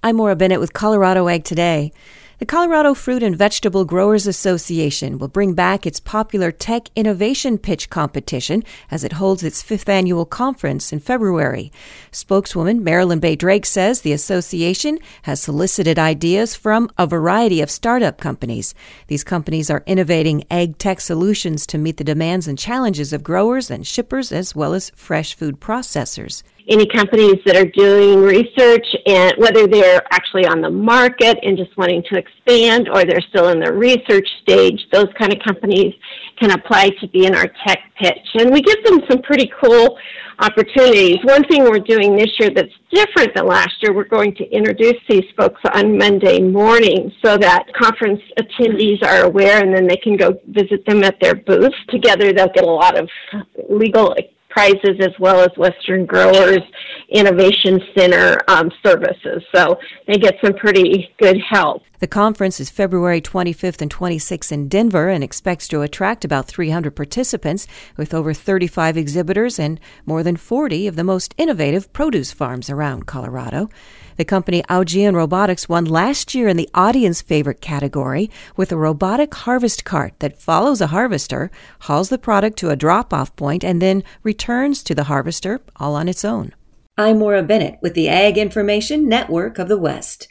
I'm Maura Bennett with Colorado Ag Today. The Colorado Fruit and Vegetable Growers Association will bring back its popular Tech Innovation Pitch competition as it holds its 5th annual conference in February. Spokeswoman Marilyn Bay Drake says the association has solicited ideas from a variety of startup companies. These companies are innovating ag tech solutions to meet the demands and challenges of growers and shippers as well as fresh food processors. Any companies that are doing research, and whether they're actually on the market and just wanting to expand or they're still in the research stage, those kind of companies can apply to be in our tech pitch. And we give them some pretty cool opportunities. One thing we're doing this year that's different than last year, we're going to introduce these folks on Monday morning so that conference attendees are aware, and then they can go visit them at their booths. Together they'll get a lot of legal prizes as well as Western Growers Innovation Center services. So they get some pretty good help. The conference is February 25th and 26th in Denver and expects to attract about 300 participants with over 35 exhibitors and more than 40 of the most innovative produce farms around Colorado. The company Augean Robotics won last year in the audience favorite category with a robotic harvest cart that follows a harvester, hauls the product to a drop-off point, and then returns to the harvester all on its own. I'm Maura Bennett with the Ag Information Network of the West.